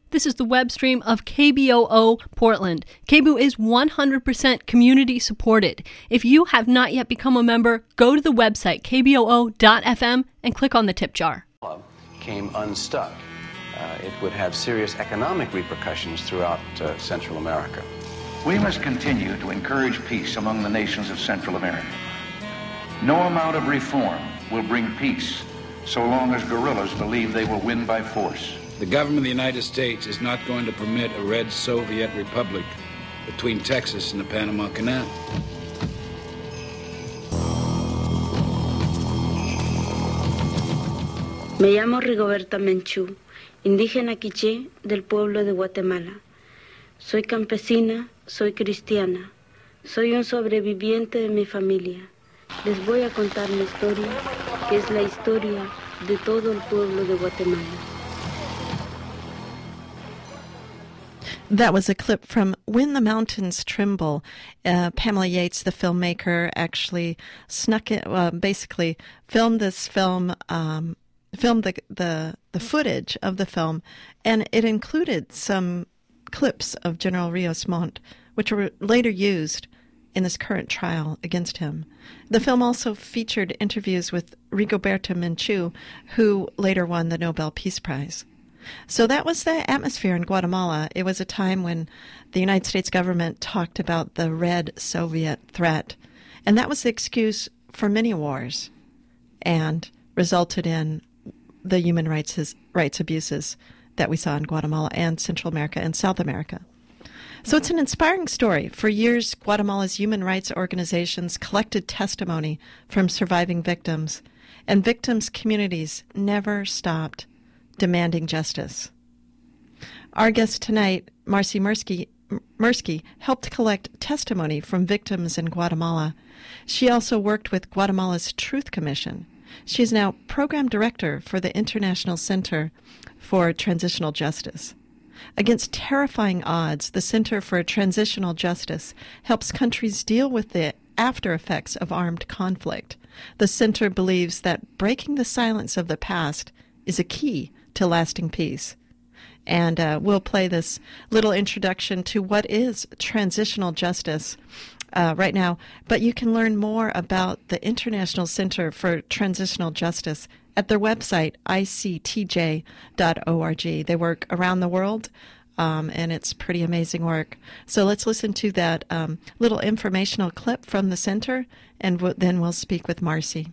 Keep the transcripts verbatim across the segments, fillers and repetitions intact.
This is the web stream of K B O O Portland. K B O O is one hundred percent community supported. If you have not yet become a member, go to the website k b o o dot f m and click on the tip jar. Came unstuck. Uh, it would have serious economic repercussions throughout uh, Central America. We must continue to encourage peace among the nations of Central America. No amount of reform will bring peace so long as guerrillas believe they will win by force. The government of the United States is not going to permit a red Soviet republic between Texas and the Panama Canal. Me llamo Rigoberta Menchú, indígena quiché del pueblo de Guatemala. Soy campesina, soy cristiana, soy un sobreviviente de mi familia. Les voy a contar mi historia, que es la historia de todo el pueblo de Guatemala. That was a clip from When the Mountains Tremble. Uh, Pamela Yates, the filmmaker, actually snuck it, uh, basically filmed this film, um, filmed the, the, the footage of the film, and it included some clips of General Rios Montt, which were later used in this current trial against him. The film also featured interviews with Rigoberta Menchú, who later won the Nobel Peace Prize. So that was the atmosphere in Guatemala. It was a time when the United States government talked about the red Soviet threat, and that was the excuse for many wars and resulted in the human rights rights abuses that we saw in Guatemala and Central America and South America. So it's an inspiring story. For years, Guatemala's human rights organizations collected testimony from surviving victims, and victims' communities never stopped demanding justice. Our guest tonight, Marcy Mirsky, Mirsky, helped collect testimony from victims in Guatemala. She also worked with Guatemala's Truth Commission. She is now program director for the International Center for Transitional Justice. Against terrifying odds, the Center for Transitional Justice helps countries deal with the after effects of armed conflict. The center believes that breaking the silence of the past is a key to lasting peace. And uh, we'll play this little introduction to what is transitional justice uh, right now. But you can learn more about the International Center for Transitional Justice at their website, I C T J dot org. They work around the world, um, and it's pretty amazing work. So let's listen to that um, little informational clip from the center, and w- then we'll speak with Marcy.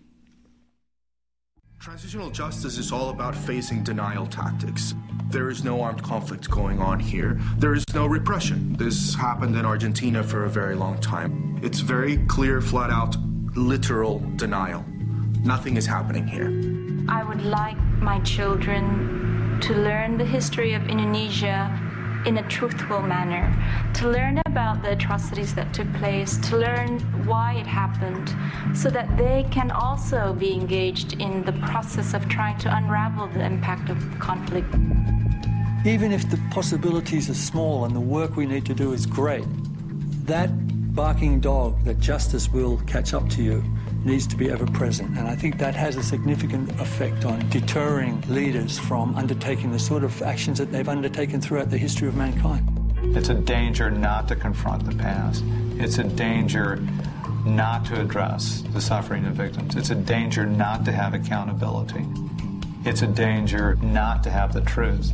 Transitional justice is all about facing denial tactics. There is no armed conflict going on here. There is no repression. This happened in Argentina for a very long time. It's very clear, flat out, literal denial. Nothing is happening here. I would like my children to learn the history of Indonesia in a truthful manner, to learn about the atrocities that took place, to learn why it happened, so that they can also be engaged in the process of trying to unravel the impact of conflict. Even if the possibilities are small and the work we need to do is great, that barking dog that justice will catch up to you needs to be ever present. And I think that has a significant effect on deterring leaders from undertaking the sort of actions that they've undertaken throughout the history of mankind. It's a danger not to confront the past. It's a danger not to address the suffering of victims. It's a danger not to have accountability. It's a danger not to have the truth.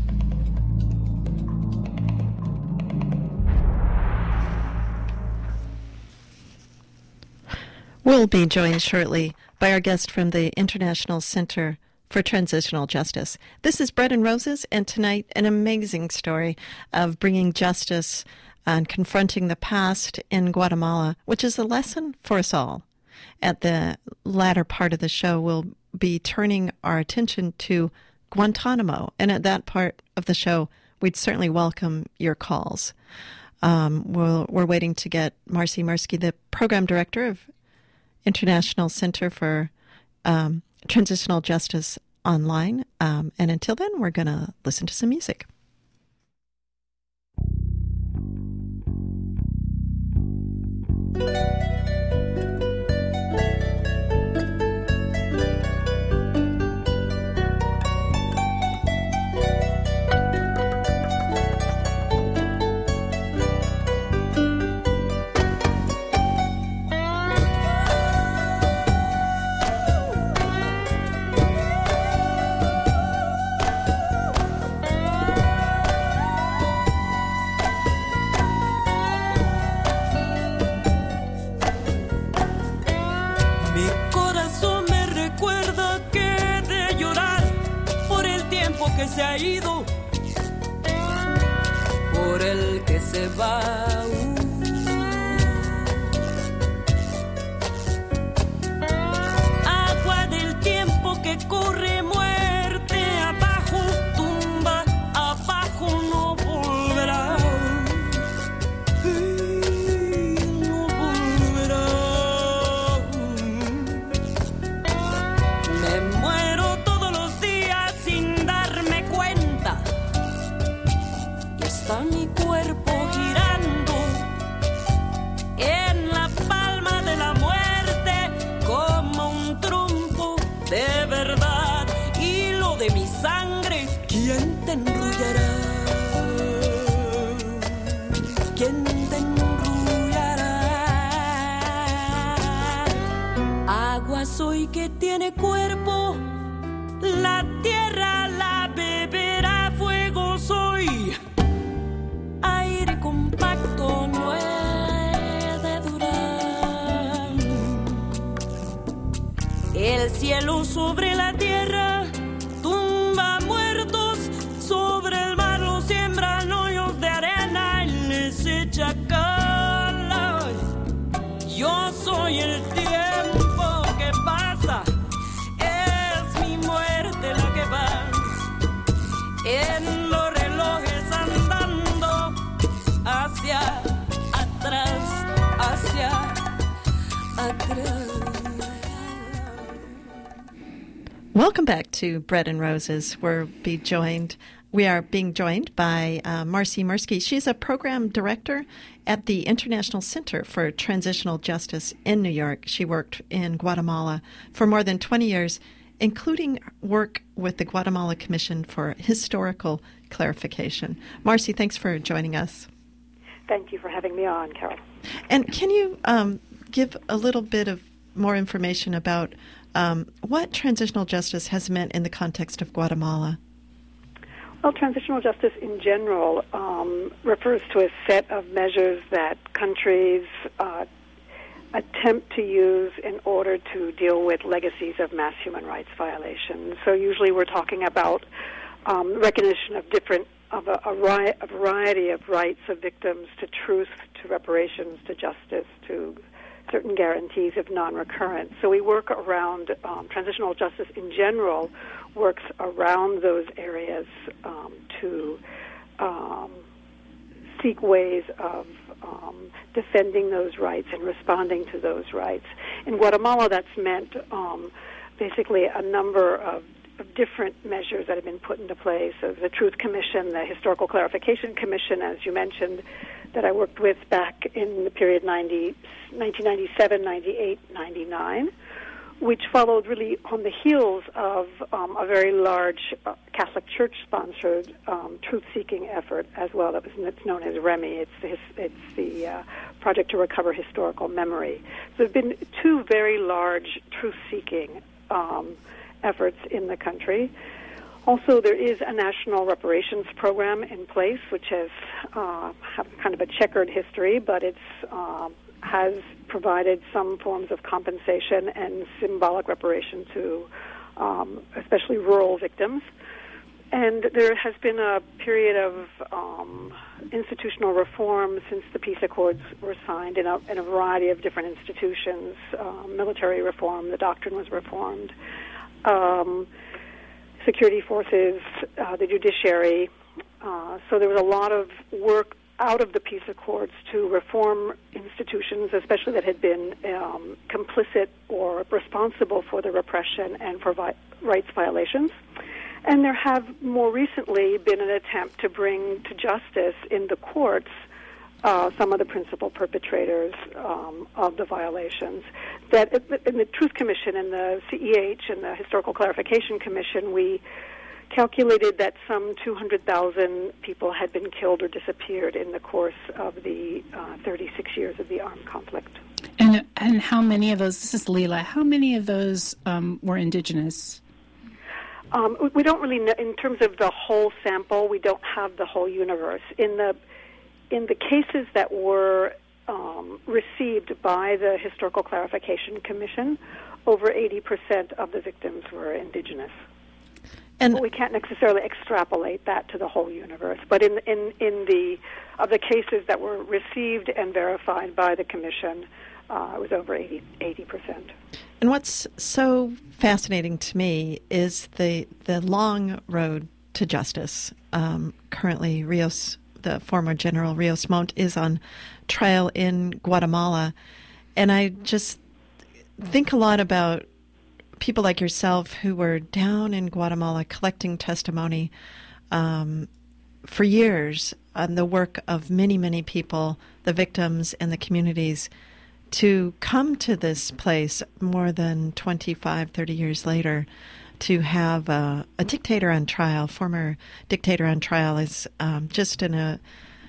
We'll be joined shortly by our guest from the International Center for Transitional Justice. This is Bread and Roses, and tonight an amazing story of bringing justice and confronting the past in Guatemala, which is a lesson for us all. At the latter part of the show, we'll be turning our attention to Guantanamo, and at that part of the show, we'd certainly welcome your calls. Um, we'll, we're waiting to get Marcy Mirsky, the program director of International Center for um, Transitional Justice, online. Um, and until then, we're going to listen to some music. ido, por el que se va. Agua del tiempo que corre, muerte abajo, tumba abajo, no volverá. No volverá. Me muero todos los días sin darme cuenta. Y está mi cuerpo girando en la palma de la muerte como un trompo de verdad. Y lo de mi sangre, ¿quién te enrollará? ¿Quién te enrollará? Agua soy que tiene cuerpo, la tierra la beberá. Fuego soy, aire compacto no he de durar. El cielo sobre la tierra tumba muertos, sobre el mar los siembran hoyos de arena y les echa cal. Yo soy el tiempo que pasa, es mi muerte la que va en los relojes andando hacia atrás, hacia atrás. Welcome back to Bread and Roses. We're be joined. We are being joined by uh, Marcy Mirsky. She's a program director at the International Center for Transitional Justice in New York. She worked in Guatemala for more than twenty years, including work with the Guatemala Commission for Historical Clarification. Marcy, thanks for joining us. Thank you for having me on, Carol. And can you um, give a little bit of more information about um, what transitional justice has meant in the context of Guatemala? Well, transitional justice in general um, refers to a set of measures that countries uh, attempt to use in order to deal with legacies of mass human rights violations. So usually we're talking about um, recognition of different, of a, a, ri- a variety of rights of victims to truth, to reparations, to justice, to certain guarantees of non-recurrence. So we work around, um, transitional justice in general works around those areas um, to um, seek ways of um, defending those rights and responding to those rights. In Guatemala, that's meant um, basically a number of, of different measures that have been put into place. So the Truth Commission, the Historical Clarification Commission, as you mentioned, that I worked with back in the period nineteen ninety-seven, ninety-eight, ninety-nine, which followed really on the heels of um, a very large uh, Catholic Church-sponsored um, truth-seeking effort as well. That was, it's known as REMI. It's the, it's the uh, Project to Recover Historical Memory. So there have been two very large truth-seeking um, efforts in the country. Also, there is a national reparations program in place, which has uh, have kind of a checkered history, but it's uh, has provided some forms of compensation and symbolic reparation to um, especially rural victims. And there has been a period of um, institutional reform since the peace accords were signed in a, in a variety of different institutions. Uh, military reform, the doctrine was reformed. Um, security forces, uh, the judiciary. Uh, so there was a lot of work out of the peace accords to reform institutions, especially that had been um, complicit or responsible for the repression and for vi- rights violations. And there have more recently been an attempt to bring to justice in the courts uh, some of the principal perpetrators um, of the violations. That in the Truth Commission and the C E H and the Historical Clarification Commission, we calculated that some two hundred thousand people had been killed or disappeared in the course of the uh, thirty-six years of the armed conflict. And and how many of those, this is Leila, how many of those um, were indigenous? Um, we don't really know, in terms of the whole sample, we don't have the whole universe. In the in the cases that were um, received by the Historical Clarification Commission, over eighty percent of the victims were indigenous. And but we can't necessarily extrapolate that to the whole universe. But in in in the of the cases that were received and verified by the commission, uh, it was over eighty percent. And what's so fascinating to me is the the long road to justice. Um, currently, Rios, the former General Rios Montt, is on trial in Guatemala, and I just think a lot about people like yourself who were down in Guatemala collecting testimony um, for years on the work of many, many people, the victims and the communities, to come to this place more than twenty-five, thirty years later to have a, a dictator on trial, former dictator on trial, is um, just an uh,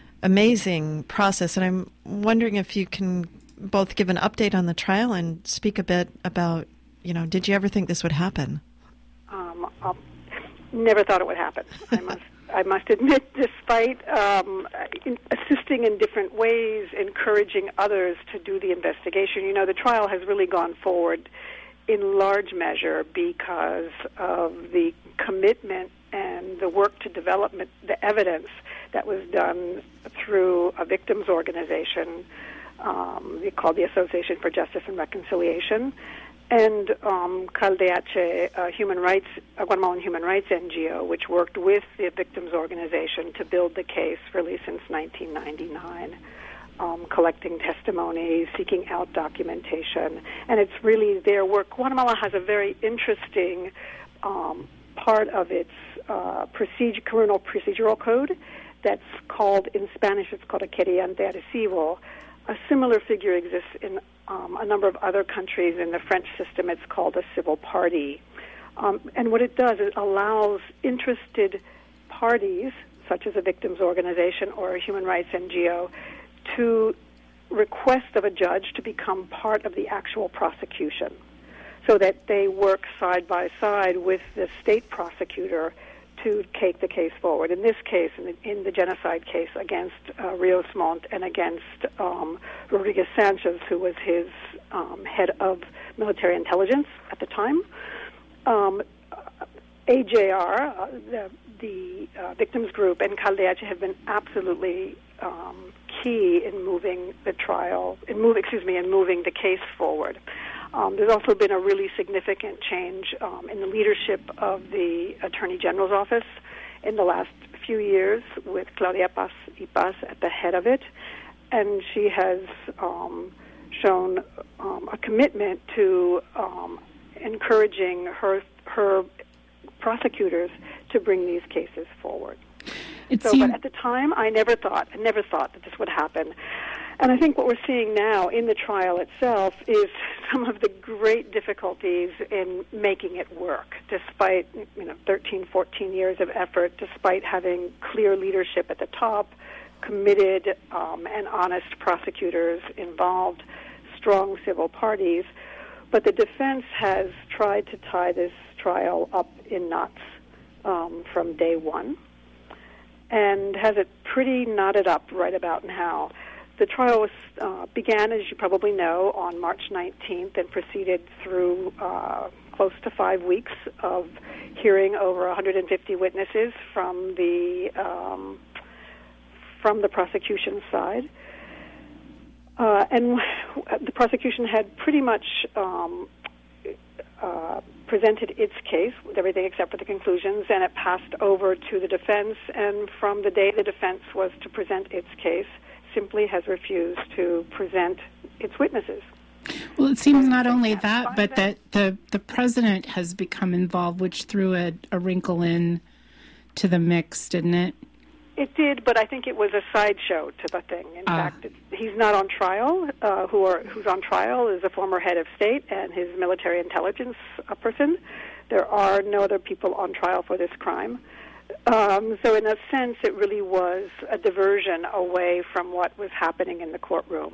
amazing process. And I'm wondering if you can both give an update on the trial and speak a bit about, you know, did you ever think this would happen? Um, I never thought it would happen. I must, I must admit, despite um, in assisting in different ways, encouraging others to do the investigation. You know, the trial has really gone forward in large measure because of the commitment and the work to develop the evidence that was done through a victims organization um, called the Association for Justice and Reconciliation, and um, CalDH, a human rights, a Guatemalan human rights N G O, which worked with the victims organization to build the case really since nineteen ninety-nine, um, collecting testimony, seeking out documentation, and it's really their work. Guatemala has a very interesting um, part of its uh, procedure, criminal procedural code that's called, in Spanish, it's called a querellante adhesivo. A similar figure exists in um, a number of other countries. In the French system, it's called a civil party. Um, and what it does is it allows interested parties, such as a victims organization or a human rights N G O, to request of a judge to become part of the actual prosecution, so that they work side by side with the state prosecutor to take the case forward. In this case, in the, in the genocide case against uh, Rios Montt and against um, Rodriguez Sanchez, who was his um, head of military intelligence at the time, um, A J R, uh, the, the uh, victims group, and CalDH have been absolutely um, key in moving the trial, in move, excuse me, in moving the case forward. Um, there's also been a really significant change um, in the leadership of the Attorney General's office in the last few years, with Claudia Paz y Paz at the head of it, and she has um, shown um, a commitment to um, encouraging her her prosecutors to bring these cases forward. It so, seemed... but at the time, I never thought, I never thought that this would happen. And I think what we're seeing now in the trial itself is some of the great difficulties in making it work, despite, you know, thirteen, fourteen years of effort, despite having clear leadership at the top, committed um, and honest prosecutors involved, strong civil parties. But the defense has tried to tie this trial up in knots um, from day one, and has it pretty knotted up right about now. The trial was, uh, began, as you probably know, on March nineteenth and proceeded through uh, close to five weeks of hearing over one hundred fifty witnesses from the um, from the prosecution side. Uh, and the prosecution had pretty much um, uh, presented its case with everything except for the conclusions, and it passed over to the defense. And from the day the defense was to present its case, simply has refused to present its witnesses. Well, it seems not only that, but that the, the president has become involved, which threw a, a wrinkle in to the mix, didn't it? It did, but I think it was a sideshow to the thing. In uh. fact, it, he's not on trial. Uh, who are who's on trial is a former head of state and his military intelligence uh, person. There are no other people on trial for this crime. Um, so in a sense, it really was a diversion away from what was happening in the courtroom.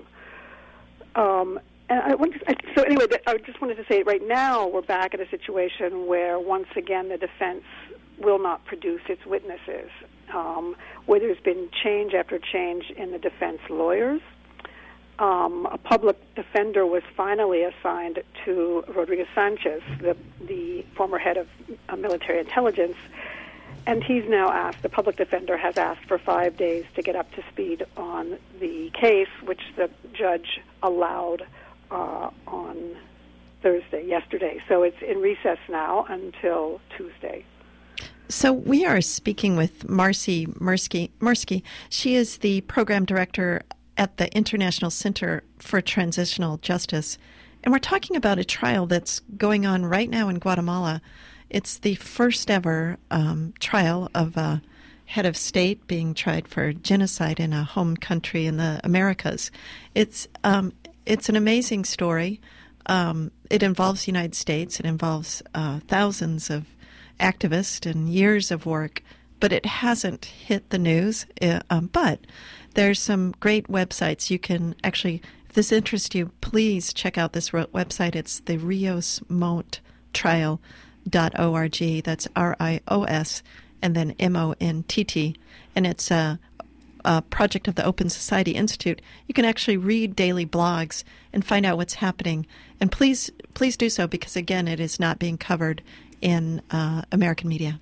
Um, and I want to, so anyway, I just wanted to say right now we're back at a situation where once again the defense will not produce its witnesses, um, where there's been change after change in the defense lawyers. um, a public defender was finally assigned to Rodriguez Sanchez, the, the former head of uh, military intelligence, and he's now asked, the public defender has asked for five days to get up to speed on the case, which the judge allowed uh, on Thursday, yesterday. So it's in recess now until Tuesday. So we are speaking with Marcy Mirsky. Mirsky. She is the program director at the International Center for Transitional Justice. And we're talking about a trial that's going on right now in Guatemala. It's the first ever um, trial of a head of state being tried for genocide in a home country in the Americas. It's um, it's an amazing story. Um, it involves the United States. It involves uh, thousands of activists and years of work, but it hasn't hit the news. Uh, um, but there's some great websites. You can actually, if this interests you, please check out this website. It's the Rios Montt trial dot org. That's R I O S and then M O N T T. And it's a, a project of the Open Society Institute. You can actually read daily blogs and find out what's happening. And please, please do so because, again, it is not being covered in uh, American media.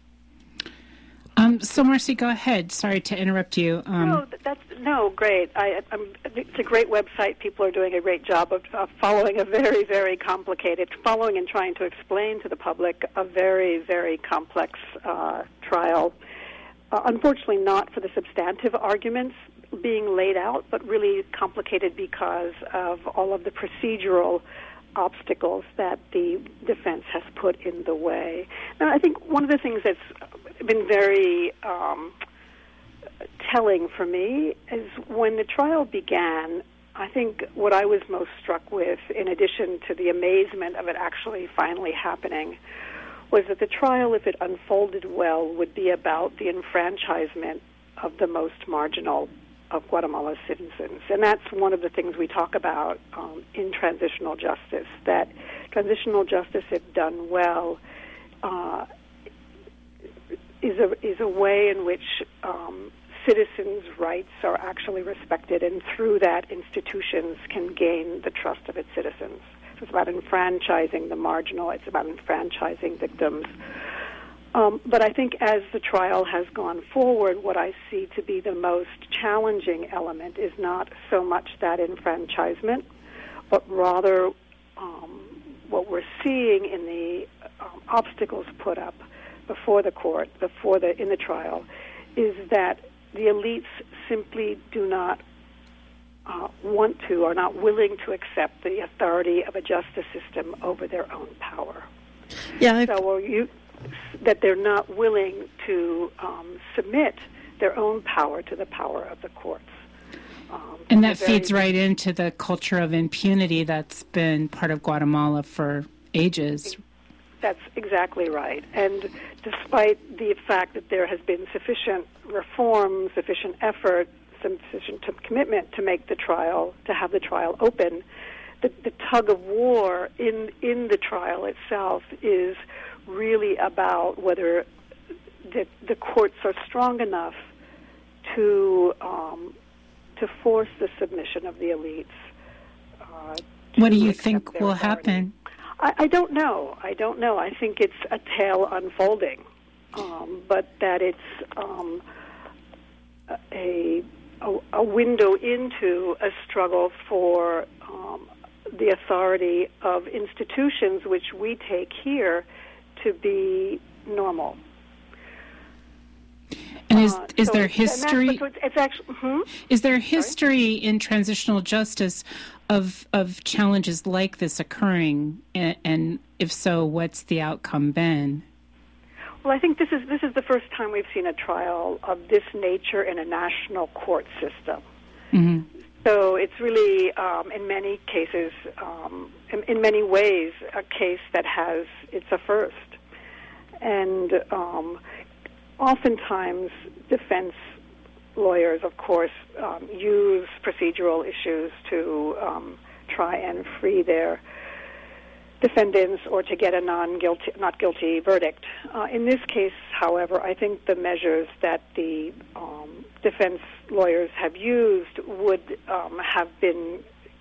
Um, so, Marcy, go ahead. Sorry to interrupt you. Um, no, that's no great. I, I'm, it's a great website. People are doing a great job of, of following a very, very complicated, following and trying to explain to the public a very, very complex uh, trial. Uh, unfortunately, not for the substantive arguments being laid out, but really complicated because of all of the procedural obstacles that the defense has put in the way. And I think one of the things that's been very um, telling for me is when the trial began, I think what I was most struck with, in addition to the amazement of it actually finally happening, was that the trial, if it unfolded well, would be about the enfranchisement of the most marginal of Guatemala's citizens. And that's one of the things we talk about um, in transitional justice, that transitional justice, if done well, uh, is a is a way in which um, citizens' rights are actually respected, and through that, institutions can gain the trust of its citizens. So it's about enfranchising the marginal. It's about enfranchising victims. Um, but I think as the trial has gone forward, what I see to be the most challenging element is not so much that enfranchisement, but rather um, what we're seeing in the um, obstacles put up before the court, before the in the trial, is that the elites simply do not uh, want to or not willing to accept the authority of a justice system over their own power. Yeah. I've... So well, you. that they're not willing to um, submit their own power to the power of the courts. Um, and that feeds right into the culture of impunity that's been part of Guatemala for ages. That's exactly right. And despite the fact that there has been sufficient reform, sufficient effort, sufficient commitment to make the trial, to have the trial open, the, the tug of war in, in the trial itself is really about whether the, the courts are strong enough to um, to force the submission of the elites. Uh, what do you think will authority. happen? I, I don't know. I don't know. I think it's a tale unfolding, um, but that it's um, a, a a window into a struggle for um, the authority of institutions, which we take here to be normal. And is uh, is so there history? It's, it's actually, hmm? Is there history Sorry? in transitional justice of of challenges like this occurring? And, and if so, what's the outcome been? Well, I think this is this is the first time we've seen a trial of this nature in a national court system. Mm-hmm. So it's really, um, in many cases, um, in, in many ways, a case that has, it's a first. And um, oftentimes defense lawyers, of course, um, use procedural issues to um, try and free their defendants or to get a non-guilty, not guilty verdict. Uh, in this case, however, I think the measures that the um, defense lawyers have used would um, have been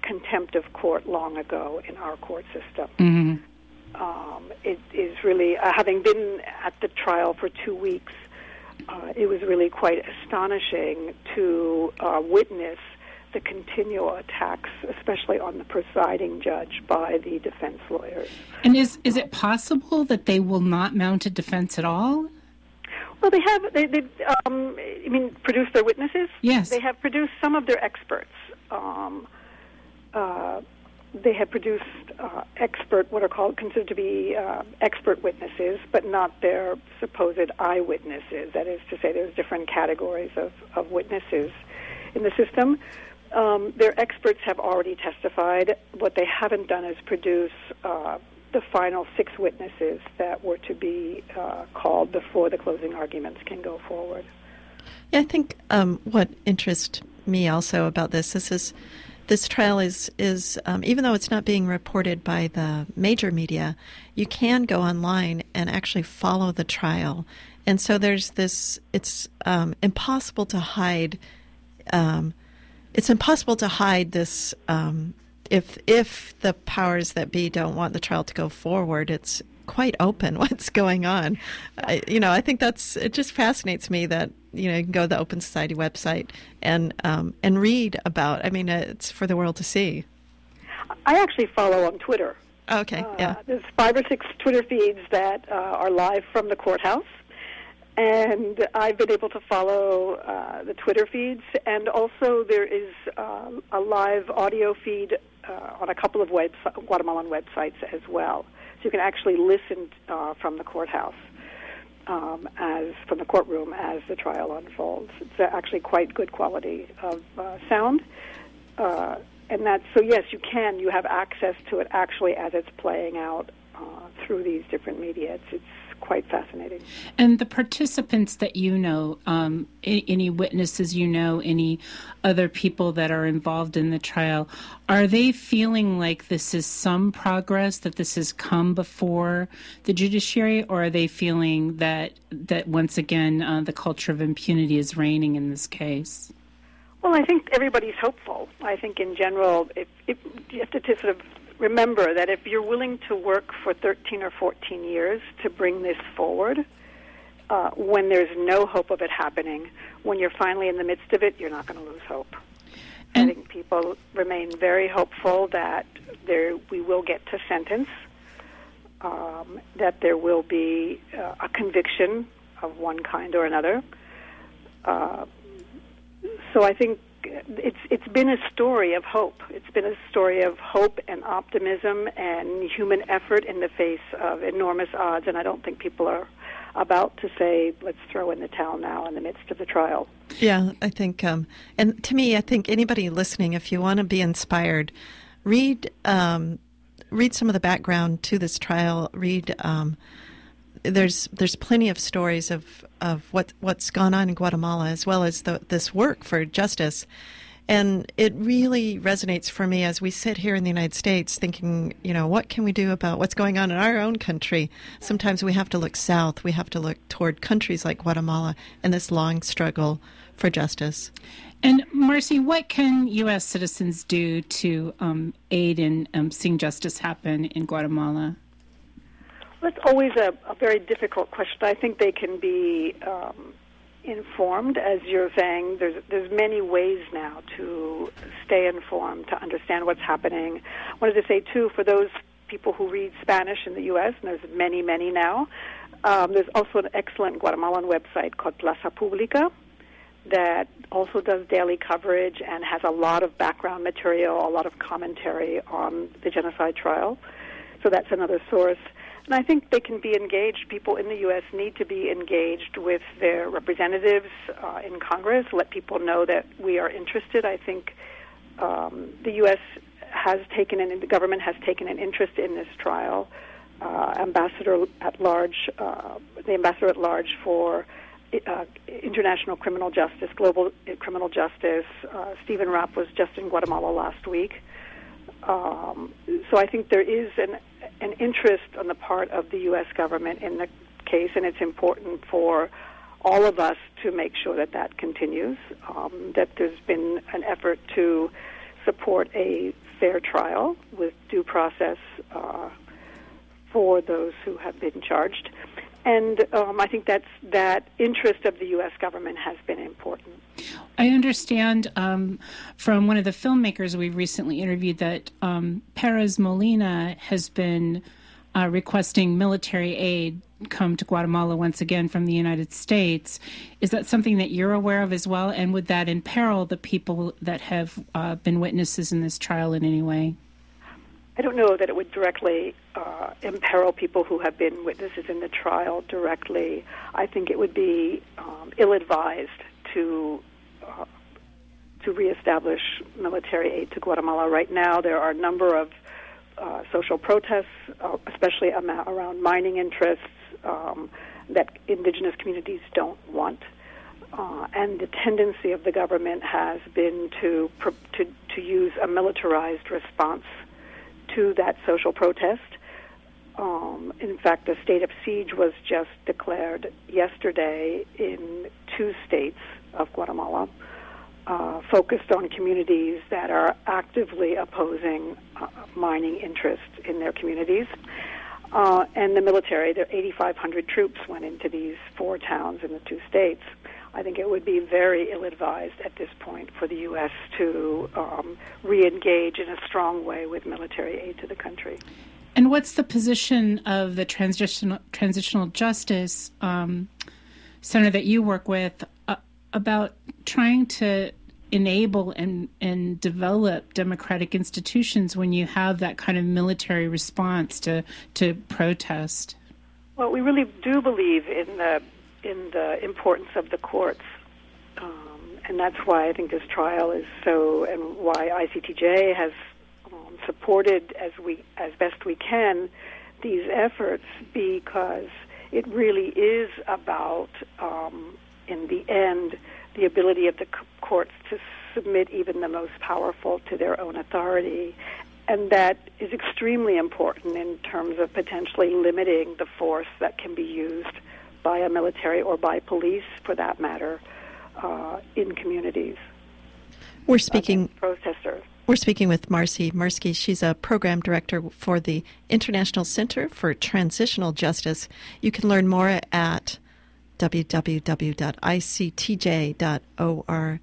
contempt of court long ago in our court system. Mm-hmm. Um, it is really, uh, having been at the trial for two weeks, uh, it was really quite astonishing to uh, witness the continual attacks, especially on the presiding judge, by the defense lawyers. And is is it possible that they will not mount a defense at all? Well, they have, they, they um, I mean, produced their witnesses? Yes. They have produced some of their experts. Um, uh, they have produced uh, expert, what are called, considered to be uh, expert witnesses, but not their supposed eyewitnesses. That is to say, there's different categories of, of witnesses in the system. Um, their experts have already testified. What they haven't done is produce uh, the final six witnesses that were to be uh, called before the closing arguments can go forward. Yeah, I think um, what interests me also about this, this is this trial is is um, even though it's not being reported by the major media, you can go online and actually follow the trial, and so there's this. It's um, impossible to hide. Um, it's impossible to hide this. Um, If if the powers that be don't want the trial to go forward, it's quite open what's going on. I, you know, I think that's, it just fascinates me that, you know, you can go to the Open Society website and um, and read about, I mean, it's for the world to see. I actually follow on Twitter. Okay, uh, yeah. There's five or six Twitter feeds that uh, are live from the courthouse. And I've been able to follow uh, the Twitter feeds, and also there is uh, a live audio feed uh, on a couple of web- Guatemalan websites as well. So you can actually listen uh, from the courthouse, um, as from the courtroom as the trial unfolds. It's actually quite good quality of uh, sound, uh, and that's so. Yes, you can. You have access to it actually as it's playing out uh, through these different media. It's, it's quite fascinating. And the participants that you know, um, any witnesses you know, any other people that are involved in the trial, are they feeling like this is some progress, that this has come before the judiciary, or are they feeling that, that once again, uh, the culture of impunity is reigning in this case? Well, I think everybody's hopeful. I think in general, if, if you have to sort of remember that if you're willing to work for thirteen or fourteen years to bring this forward, uh, when there's no hope of it happening, when you're finally in the midst of it, you're not going to lose hope. And I think people remain very hopeful that there we will get to sentence, um, that there will be uh, a conviction of one kind or another. Uh, so I think It's it's been a story of hope. It's been a story of hope and optimism and human effort in the face of enormous odds, and I don't think people are about to say, let's throw in the towel now in the midst of the trial. Yeah, I think, um, and to me, I think anybody listening, if you want to be inspired, read um, read some of the background to this trial. Read um, there's there's plenty of stories of, of what what's gone on in Guatemala, as well as the, this work for justice. And it really resonates for me as we sit here in the United States thinking, you know, what can we do about what's going on in our own country? Sometimes we have to look south. We have to look toward countries like Guatemala and this long struggle for justice. And Marcy, what can U S citizens do to um, aid in um, seeing justice happen in Guatemala? That's always a, a very difficult question. I think they can be um, informed, as you're saying. There's there's many ways now to stay informed, to understand what's happening. I wanted to say, too, for those people who read Spanish in the U S, and there's many, many now, um, there's also an excellent Guatemalan website called Plaza Pública that also does daily coverage and has a lot of background material, a lot of commentary on the genocide trial. So that's another source. And I think they can be engaged. People in the U S need to be engaged with their representatives uh, in Congress, let people know that we are interested. I think um, the U S has taken, an, the government has taken an interest in this trial. Uh, Ambassador at large, uh, the ambassador at large for uh, international criminal justice, global criminal justice, uh, Stephen Rapp was just in Guatemala last week. Um, so I think there is an an interest on the part of the U S government in the case, and it's important for all of us to make sure that that continues, um, that there's been an effort to support a fair trial with due process uh, for those who have been charged. And um, I think that's, that interest of the U S government has been important. I understand um, from one of the filmmakers we recently interviewed that um, Perez Molina has been uh, requesting military aid come to Guatemala once again from the United States. Is that something that you're aware of as well? And would that imperil the people that have uh, been witnesses in this trial in any way? I don't know that it would directly uh, imperil people who have been witnesses in the trial directly. I think it would be um, ill-advised to uh, to reestablish military aid to Guatemala. Right now, there are a number of uh, social protests, uh, especially around mining interests, um, that indigenous communities don't want. Uh, and the tendency of the government has been to to, to use a militarized response to that social protest. Um, in fact, a state of siege was just declared yesterday in two states of Guatemala, uh, focused on communities that are actively opposing uh, mining interests in their communities. Uh, and the military, there eighty-five hundred troops went into these four towns in the two states. I think it would be very ill-advised at this point for the U S to um, re-engage in a strong way with military aid to the country. And what's the position of the transitional transitional justice um, center that you work with uh, about trying to enable and, and develop democratic institutions when you have that kind of military response to, to protest? Well, we really do believe in the in the importance of the courts, um, and that's why I think this trial is so, and why I C T J has um, supported as we as best we can these efforts, because it really is about, um, in the end, the ability of the courts to submit even the most powerful to their own authority. And that is extremely important in terms of potentially limiting the force that can be used by a military or by police, for that matter, uh, in communities. We're speaking protesters. We're speaking with Marcy Mirsky. She's a program director for the International Center for Transitional Justice. You can learn more at w w w dot i c t j dot org.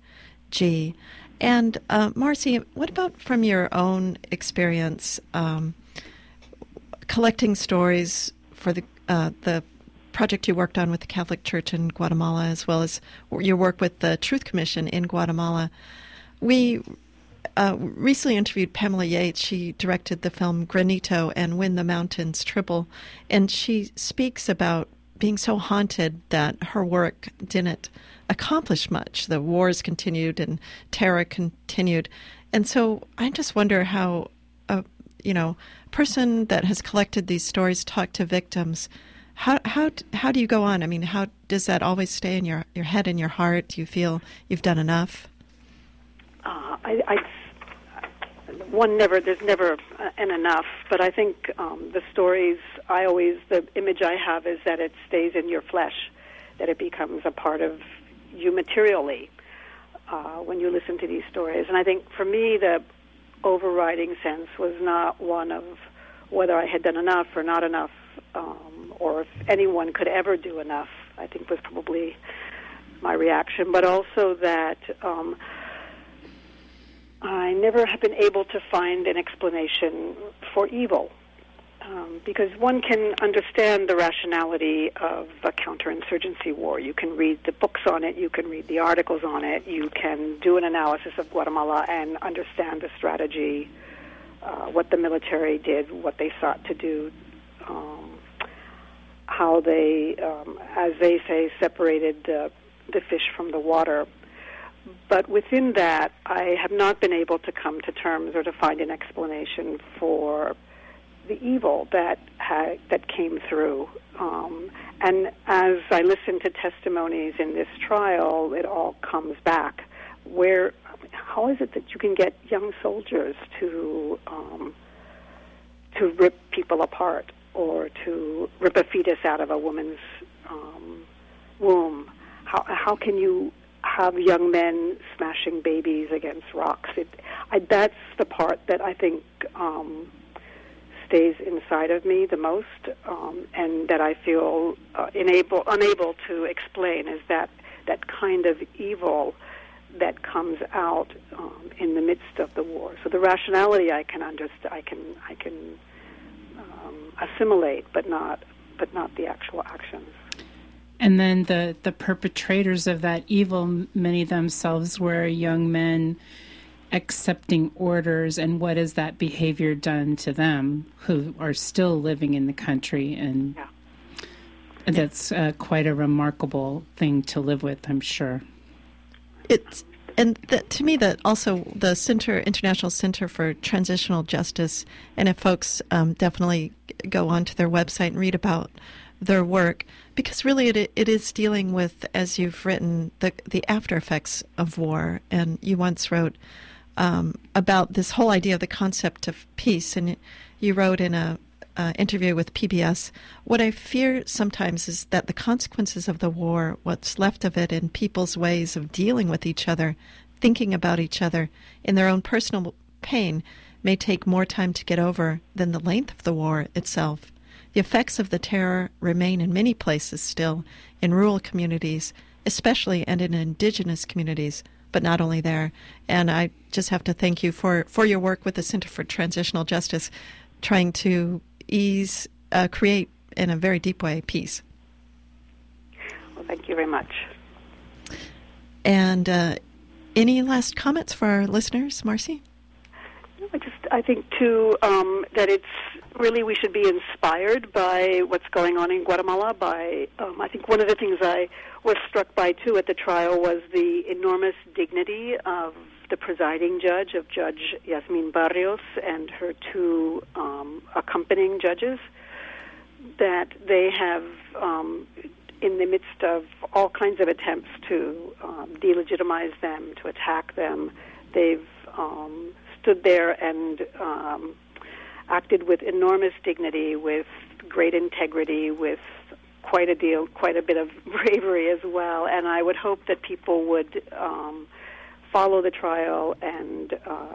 And uh, Marcy, what about from your own experience um, collecting stories for the uh, the project you worked on with the Catholic Church in Guatemala, as well as your work with the Truth Commission in Guatemala? We uh, recently interviewed Pamela Yates. She directed the film Granito and When the Mountains Tremble, and she speaks about being so haunted that her work didn't accomplish much. The wars continued and terror continued. And so I just wonder how a you know, person that has collected these stories, talked to victims, How how how do you go on? I mean, how does that always stay in your, your head and your heart? Do you feel you've done enough? Uh, I, I, one never, there's never an enough, but I think um, the stories, I always, the image I have is that it stays in your flesh, that it becomes a part of you materially uh, when you listen to these stories. And I think for me, the overriding sense was not one of whether I had done enough or not enough, Um, or if anyone could ever do enough, I think was probably my reaction, but also that um, I never have been able to find an explanation for evil, um, because one can understand the rationality of a counterinsurgency war. You can read the books on it, you can read the articles on it, you can do an analysis of Guatemala and understand the strategy, uh, what the military did, what they sought to do, Um, how they, um, as they say, separated uh, the fish from the water. But within that, I have not been able to come to terms or to find an explanation for the evil that ha- that came through. Um, and as I listen to testimonies in this trial, it all comes back. Where, how is it that you can get young soldiers to um, to rip people apart, or to rip a fetus out of a woman's um, womb? How how can you have young men smashing babies against rocks. It, I, that's the part that I think um, stays inside of me the most, um, and that I feel uh, enable, unable to explain, is that that kind of evil that comes out um, in the midst of the war. So the rationality I can understand, I can, I can um, assimilate, but not, but not the actual actions. And then the, the perpetrators of that evil, many themselves were young men accepting orders, and what has that behavior done to them who are still living in the country? And yeah. that's uh, quite a remarkable thing to live with, I'm sure. It's and the, to me that also the Center International Center for Transitional Justice, and if folks um, definitely go onto their website and read about their work, because really it it is dealing with, as you've written, the the after effects of war. And you once wrote um, about this whole idea of the concept of peace, and you wrote in a uh, interview with P B S, what I fear sometimes is that the consequences of the war, what's left of it, and people's ways of dealing with each other, thinking about each other in their own personal pain, may take more time to get over than the length of the war itself. The effects of the terror remain in many places still, in rural communities, especially, and in indigenous communities, but not only there. And I just have to thank you for, for your work with the Center for Transitional Justice, trying to ease, uh, create, in a very deep way, peace. Well, thank you very much. And uh, any last comments for our listeners, Marcy? I just, I think, too, um, that it's really, we should be inspired by what's going on in Guatemala. By, um, I think one of the things I was struck by, too, at the trial was the enormous dignity of the presiding judge, of Judge Yasmin Barrios, and her two um, accompanying judges, that they have, um, in the midst of all kinds of attempts to um, delegitimize them, to attack them, they've um, stood there and um, acted with enormous dignity, with great integrity, with quite a deal, quite a bit of bravery as well. And I would hope that people would um, follow the trial and uh,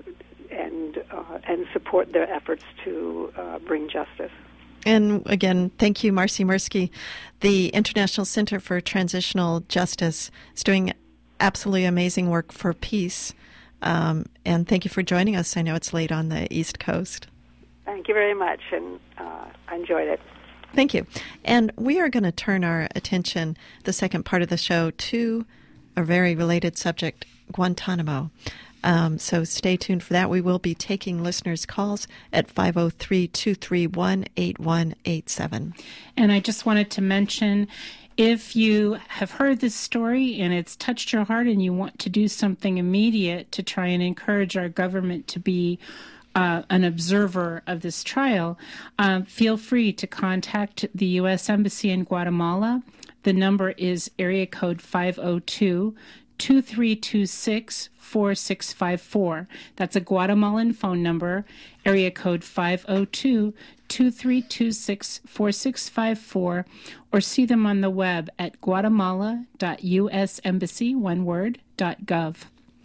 and uh, and support their efforts to uh, bring justice. And again, thank you, Marcy Mirsky. The International Center for Transitional Justice is doing absolutely amazing work for peace. Um, and thank you for joining us. I know it's late on the East Coast. Thank you very much, and uh, I enjoyed it. Thank you. And we are going to turn our attention, the second part of the show, to a very related subject, Guantanamo. Um, so stay tuned for that. We will be taking listeners' calls at five oh three, two three one, eight one eight seven. And I just wanted to mention, if you have heard this story and it's touched your heart and you want to do something immediate to try and encourage our government to be uh, an observer of this trial, uh, feel free to contact the U S Embassy in Guatemala. The number is area code five oh two, two three two six, four six five four. That's a Guatemalan phone number, area code five oh two, two three two six, four six five four, or see them on the web at guatemala dot u s embassy, one word, dot gov.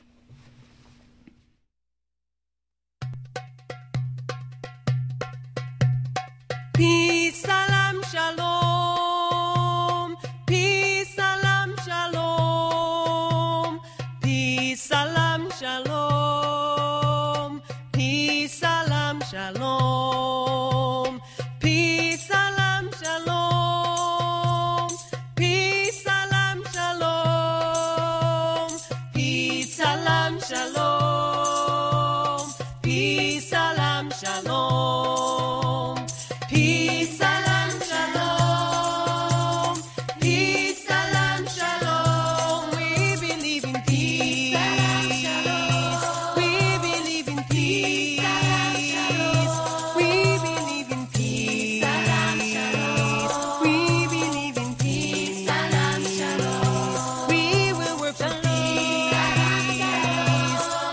Peace, salam, shalom. Peace, salam, shalom. Peace, salam, shalom. Peace, salam, shalom. Peace, salam, shalom. Peace, salam, shalom. Peace, salam, shalom. Peace, salam, shalom. Peace, salam, shalom. Peace, salam, shalom. We believe in peace. We believe in peace. We believe in peace. We believe in peace. We will work for peace.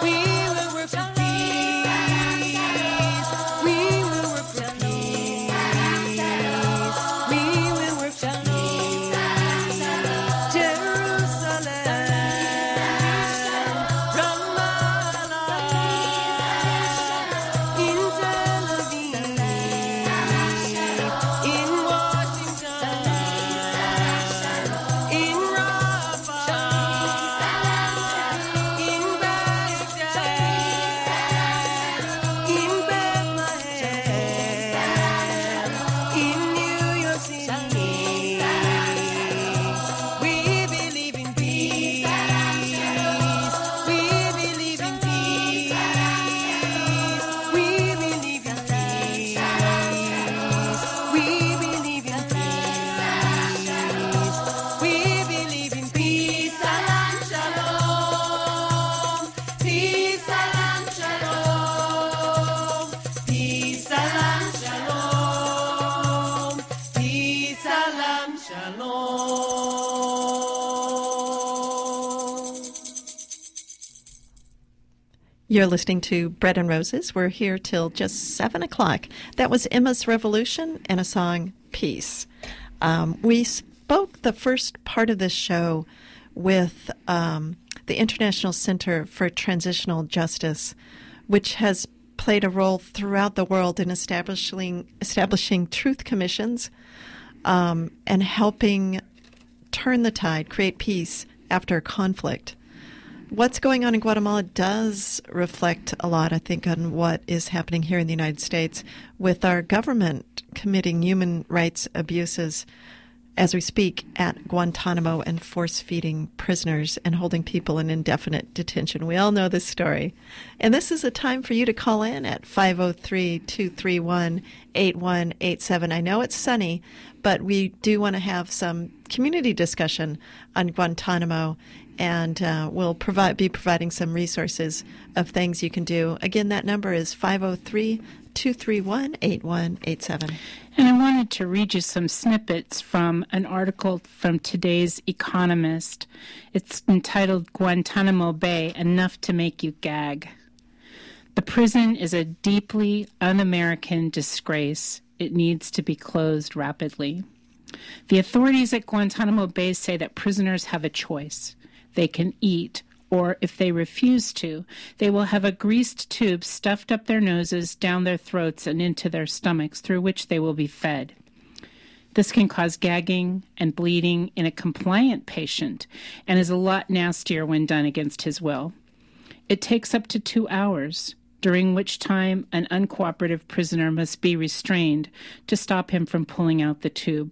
You're listening to Bread and Roses. We're here till just seven o'clock. That was Emma's Revolution and a song, Peace. Um, we spoke the first part of this show with um, the International Center for Transitional Justice, which has played a role throughout the world in establishing establishing truth commissions um, and helping turn the tide, create peace after conflict. What's going on in Guatemala does reflect a lot, I think, on what is happening here in the United States with our government committing human rights abuses as we speak at Guantanamo and force-feeding prisoners and holding people in indefinite detention. We all know this story. And this is a time for you to call in at five oh three, two three one, eight one eight seven. I know it's sunny, but we do want to have some community discussion on Guantanamo, and uh, we'll provide be providing some resources of things you can do. Again, that number is five oh three, two three one, eight one eight seven. And I wanted to read you some snippets from an article from today's Economist. It's entitled Guantanamo Bay, Enough to Make You Gag. The prison is a deeply un-American disgrace. It needs to be closed rapidly. The authorities at Guantanamo Bay say that prisoners have a choice. They can eat, or if they refuse to, they will have a greased tube stuffed up their noses, down their throats, and into their stomachs, through which they will be fed. This can cause gagging and bleeding in a compliant patient and is a lot nastier when done against his will. It takes up to two hours, during which time an uncooperative prisoner must be restrained to stop him from pulling out the tube.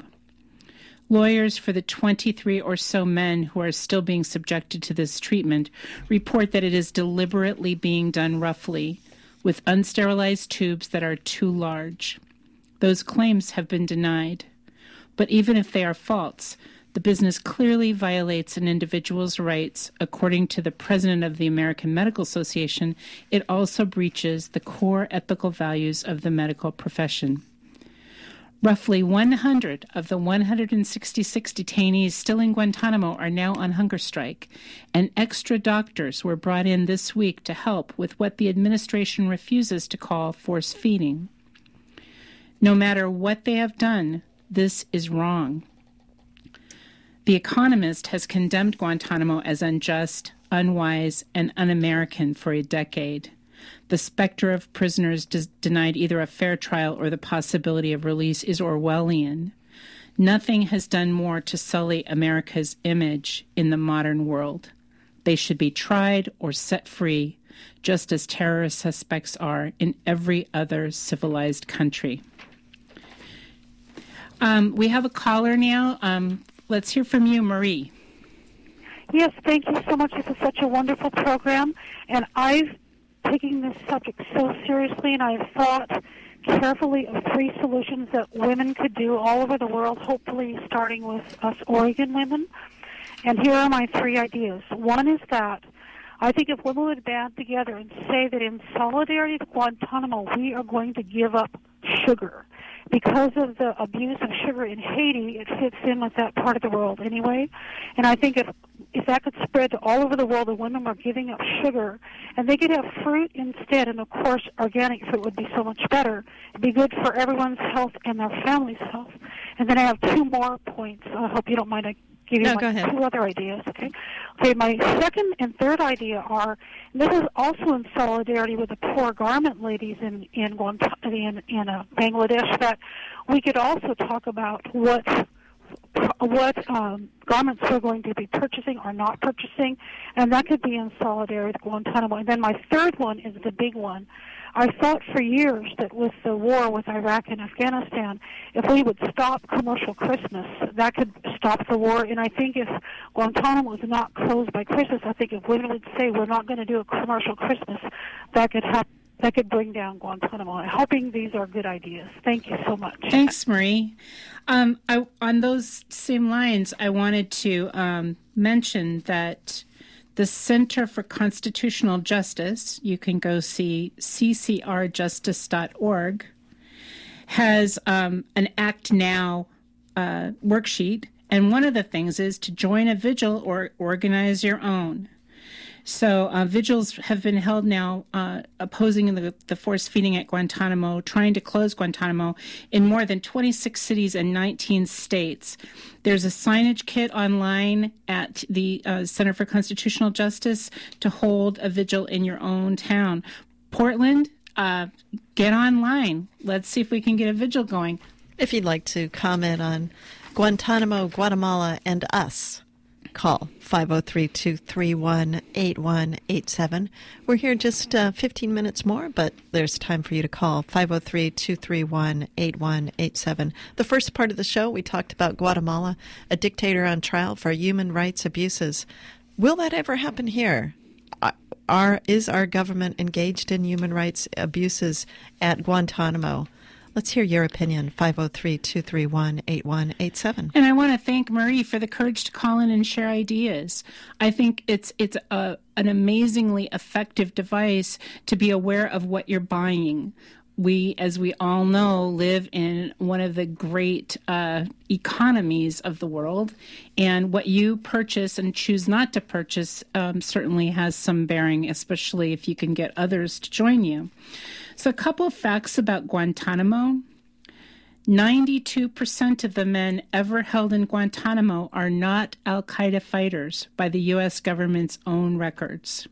Lawyers for the twenty-three or so men who are still being subjected to this treatment report that it is deliberately being done roughly, with unsterilized tubes that are too large. Those claims have been denied. But even if they are false, the business clearly violates an individual's rights. According to the president of the American Medical Association, it also breaches the core ethical values of the medical profession. Roughly one hundred of the one hundred sixty-six detainees still in Guantanamo are now on hunger strike, and extra doctors were brought in this week to help with what the administration refuses to call force feeding. No matter what they have done, this is wrong. The Economist has condemned Guantanamo as unjust, unwise, and un-American for a decade. The specter of prisoners des- denied either a fair trial or the possibility of release is Orwellian. Nothing has done more to sully America's image in the modern world. They should be tried or set free, just as terrorist suspects are in every other civilized country. Um, we have a caller now. Um, let's hear from you, Marie. Yes, thank you so much. This is such a wonderful program, and I've taking this subject so seriously, and I've thought carefully of three solutions that women could do all over the world, hopefully starting with us Oregon women. And here are my three ideas. One is that I think if women would band together and say that in solidarity with Guantanamo, we are going to give up sugar. Because of the abuse of sugar in Haiti, it fits in with that part of the world anyway. And I think if if that could spread to all over the world, the women were giving up sugar, and they could have fruit instead, and of course organic fruit would be so much better. It'd be good for everyone's health and their family's health. And then I have two more points. I hope you don't mind I give you no, my go ahead. two other ideas, okay? Okay, my second and third idea are, and this is also in solidarity with the poor garment ladies in in in, in uh, Bangladesh, that we could also talk about what what um, garments we're going to be purchasing or not purchasing, and that could be in solidarity with Guantanamo. And then my third one is the big one. I thought for years that with the war with Iraq and Afghanistan, if we would stop commercial Christmas, that could stop the war. And I think if Guantanamo was not closed by Christmas, I think if women would say we're not going to do a commercial Christmas, that could happen. That could bring down Guantanamo. I'm hoping these are good ideas. Thank you so much. Thanks, Marie. Um, I, on those same lines, I wanted to um, mention that the Center for Constitutional Justice, you can go see c c r justice dot org, has um, an Act Now uh, worksheet, and one of the things is to join a vigil or organize your own. So uh, vigils have been held now uh, opposing the, the force feeding at Guantanamo, trying to close Guantanamo in more than twenty-six cities and nineteen states. There's a signage kit online at the uh, Center for Constitutional Justice to hold a vigil in your own town. Portland, uh, get online. Let's see if we can get a vigil going. If you'd like to comment on Guantanamo, Guatemala, and us, call five oh three, two three one, eight one eight seven. We're here just uh, fifteen minutes more, but there's time for you to call five oh three, two three one, eight one eight seven. The first part of the show, we talked about Guatemala, a dictator on trial for human rights abuses. Will that ever happen here? Are, is our government engaged in human rights abuses at Guantanamo? Let's hear your opinion, five oh three, two three one, eight one eight seven. And I want to thank Marie for the courage to call in and share ideas. I think it's it's a, an amazingly effective device to be aware of what you're buying. We, as we all know, live in one of the great uh, economies of the world, and what you purchase and choose not to purchase um, certainly has some bearing, especially if you can get others to join you. So a couple of facts about Guantanamo. ninety-two percent of the men ever held in Guantanamo are not al-Qaeda fighters by the U S government's own records.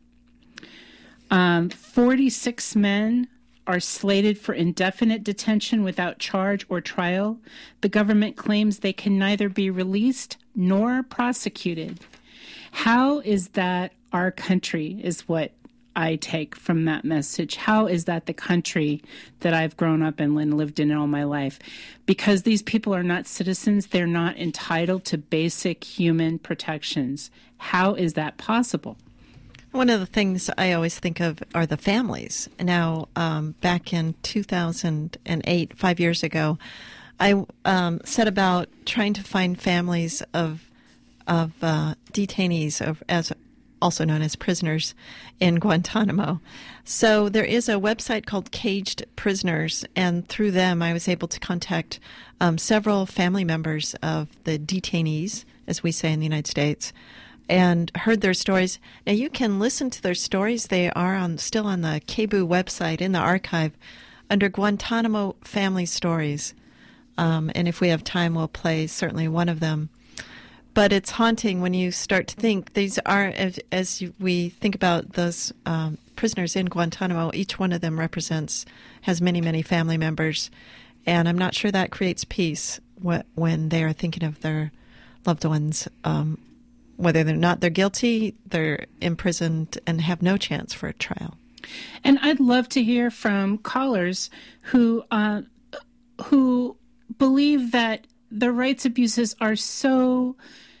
Um, forty-six men are slated for indefinite detention without charge or trial. The government claims they can neither be released nor prosecuted. How is that our country, is what I take from that message. How is that the country that I've grown up in and lived in all my life? Because these people are not citizens, they're not entitled to basic human protections. How is that possible? One of the things I always think of are the families. Now, um, back in two thousand eight, five years ago, I um, set about trying to find families of of uh, detainees, of, as also known as prisoners, in Guantanamo. So there is a website called Caged Prisoners, and through them I was able to contact um, several family members of the detainees, as we say in the United States, and heard their stories. Now you can listen to their stories. They are on still on the K B U website in the archive under Guantanamo Family Stories. Um, and if we have time, we'll play certainly one of them. But it's haunting when you start to think these are, as, as you, we think about those um, prisoners in Guantanamo, each one of them represents, has many, many family members. And I'm not sure that creates peace wh- when they are thinking of their loved ones, um, whether they're not, they're guilty, they're imprisoned and have no chance for a trial. And I'd love to hear from callers who uh, who believe that the rights abuses are so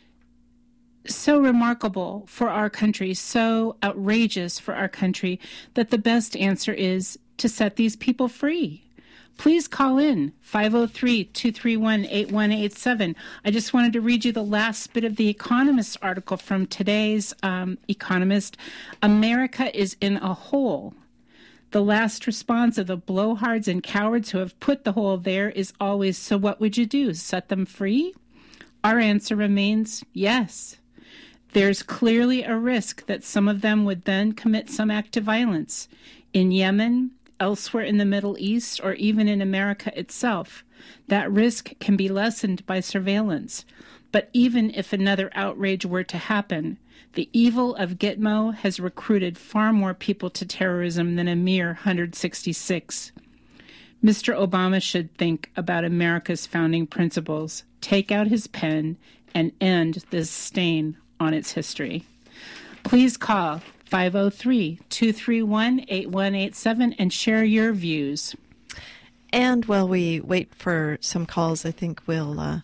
so remarkable for our country, so outrageous for our country, that the best answer is to set these people free. Please call in, five oh three, two three one, eight one eight seven. I just wanted to read you the last bit of the Economist article from today's um, Economist. America is in a hole. The last response of the blowhards and cowards who have put the hole there is always, so what would you do, set them free? Our answer remains yes. There's clearly a risk that some of them would then commit some act of violence. In Yemen, elsewhere in the Middle East, or even in America itself, that risk can be lessened by surveillance. But even if another outrage were to happen, the evil of Gitmo has recruited far more people to terrorism than a mere one hundred sixty-six. Mister Obama should think about America's founding principles, take out his pen, and end this stain on its history. Please call five oh three, two three one, eight one eight seven and share your views. And while we wait for some calls, I think we'll uh,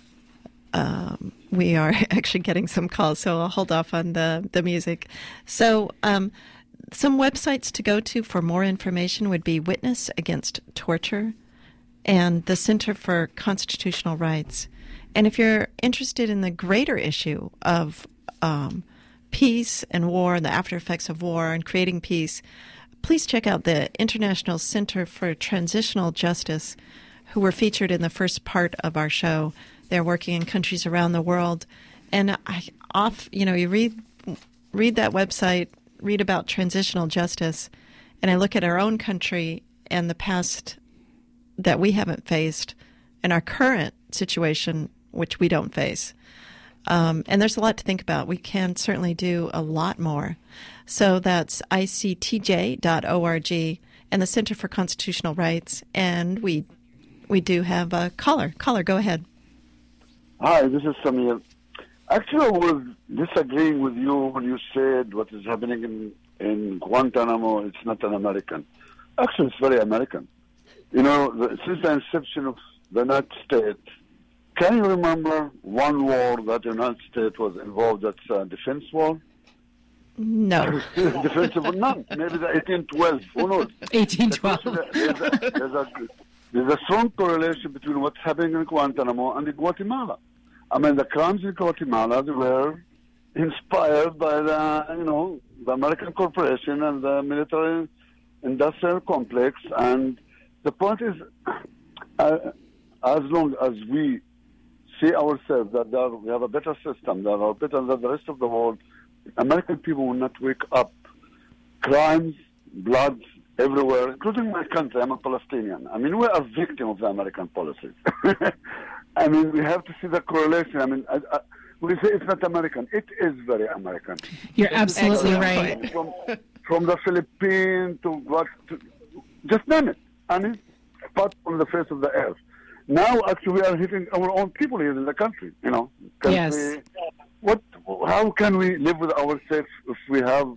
um, we are actually getting some calls, so I'll hold off on the, the music. So um, some websites to go to for more information would be Witness Against Torture and the Center for Constitutional Rights. And if you're interested in the greater issue of um, peace and war, the after effects of war and creating peace, please check out the International Center for Transitional Justice, who were featured in the first part of our show. They're working in countries around the world. And I off, you know, you read read that website, read about transitional justice, and I look at our own country and the past that we haven't faced, and our current situation, which we don't face. Um, and there's a lot to think about. We can certainly do a lot more. So that's I C T J dot org and the Center for Constitutional Rights. And we we do have a caller. Caller, go ahead. Hi, this is Samir. Actually, I was disagreeing with you when you said what is happening in, in Guantanamo, it's not an American. Actually, it's very American. You know, the, since the inception of the United States, can you remember one war that the United States was involved? That's a defense war? No. Defense war? None. Maybe the eighteen twelve. Who knows? eighteen twelve. There's a, there's, a, there's a strong correlation between what's happening in Guantanamo and in Guatemala. I mean, the crimes in Guatemala were inspired by the, you know, the American corporation and the military industrial complex. And the point is, uh, as long as we see ourselves that there, we have a better system, that are better than the rest of the world, American people will not wake up. Crimes, blood everywhere, including my country. I'm a Palestinian. I mean, we are victims of the American policies. I mean, we have to see the correlation. I mean, I, I, we say it's not American. It is very American. You're absolutely right. From, from the Philippines to what, to, just name it. I mean, spot on the face of the earth. Now, actually, we are hitting our own people here in the country. You know, can yes. we, what? How can we live with ourselves if we have